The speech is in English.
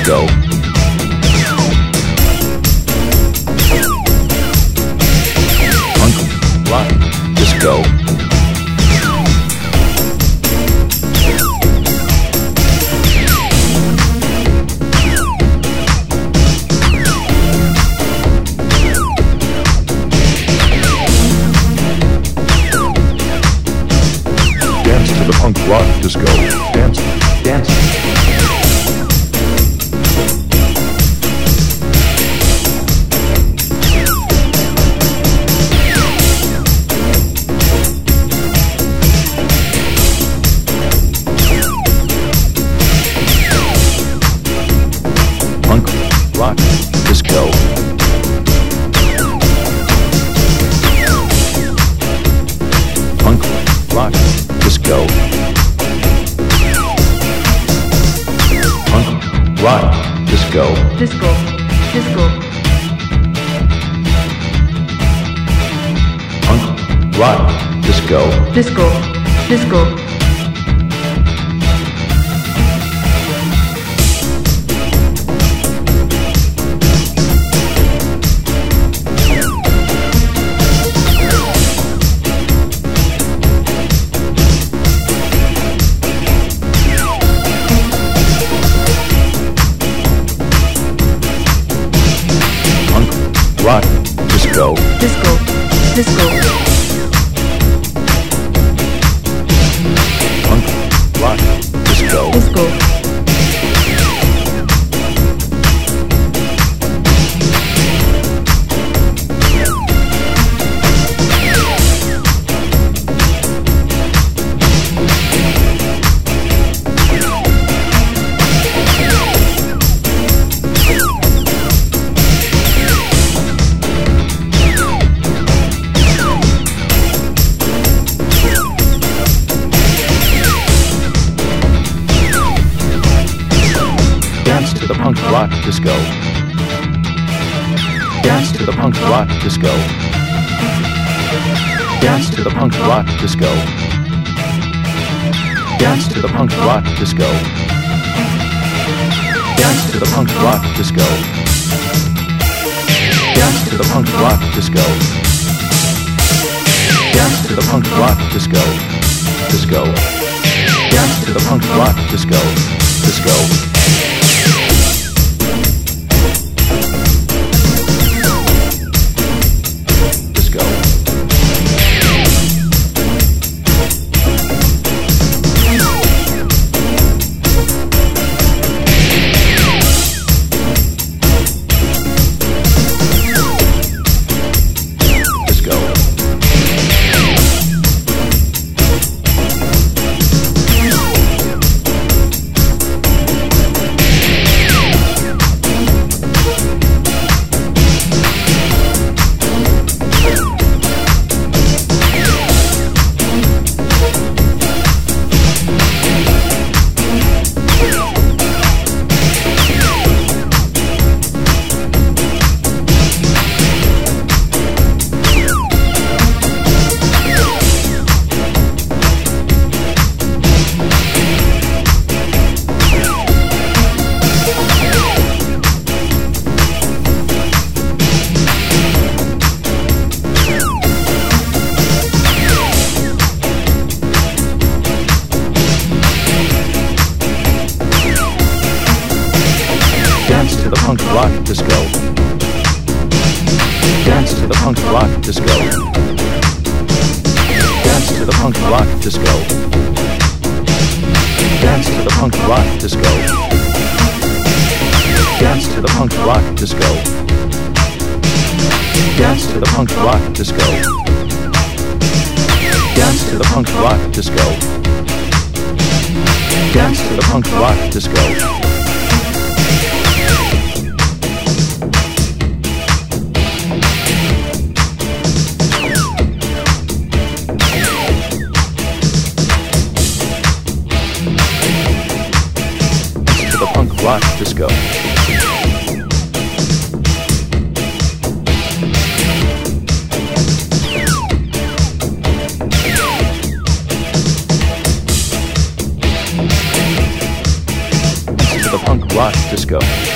disco. Punk, rock, disco. Dance to the punk rock disco. Dance, dance. Punk rock disco. Punk rock disco. Punk rock disco. Disco, disco, Punk rock disco. disco, disco. Rock disco. Disco, disco, Punk rock disco. disco, Dance to the punk rock disco. Dance to the punk rock disco. Dance to the punk rock disco. Dance to the punk rock disco. Dance to the punk rock disco. Dance to the punk rock disco. Dance to the punk rock disco. Disco. Dance to the punk rock disco. Disco. Disco. Disco. Dance to the punk rock disco. Dance to the punk rock disco. Dance to the punk rock disco. Dance to the punk rock disco. Dance to the punk rock disco. Dance to the punk rock disco. Dance to the punk rock disco. Dance to the punk rock disco. Rock disco. To the punk rock disco.